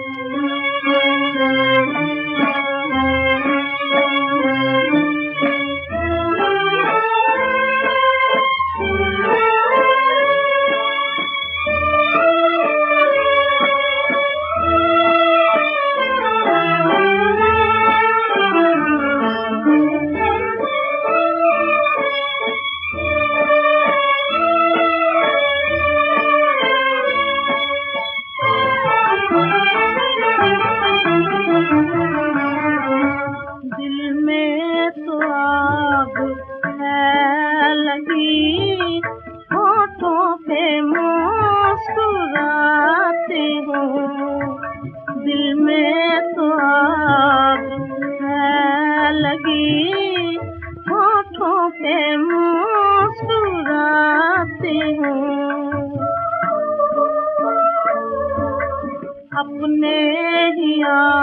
होठों पे मुस्कुराती हूँ, दिल में तो आग है लगी, होठों पे मुस्कुराती हूँ। अपने ही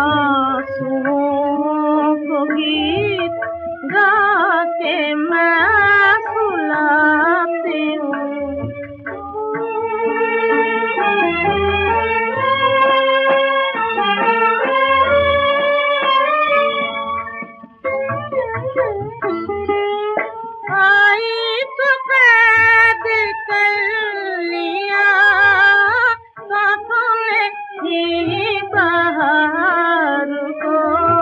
आंसुओं को गीत गा के मैं सुलाती हूँ। आई तो कैद कर लिया साथों ने ही बाहर को,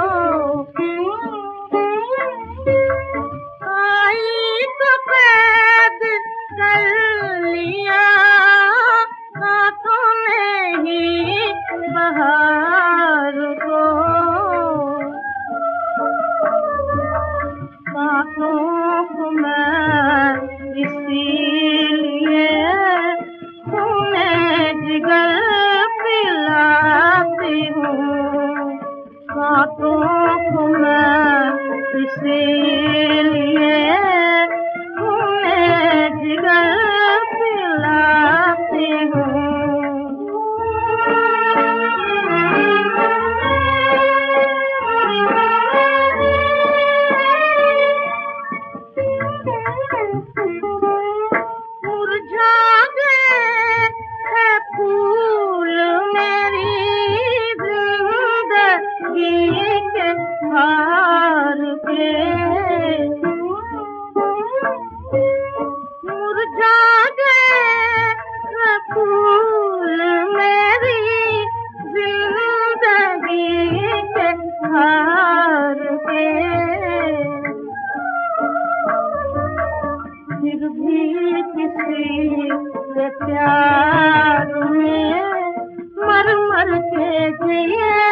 आई तो कैद कर लिया साथों ने ही बाहर को। साथों को मैं इसीलिए तुम्हें जिगर पिलाती हूँ, साथों को मैं इसीलिए तुम्हें जिगर पिलाती हूँ। मुरझा गए हैं फूल मेरी जिंदगी के हार पे, मुरझा गए हैं फूल मेरी जिंदगी के हार पे। फिर भी किसी के प्यार में मर मर के जिए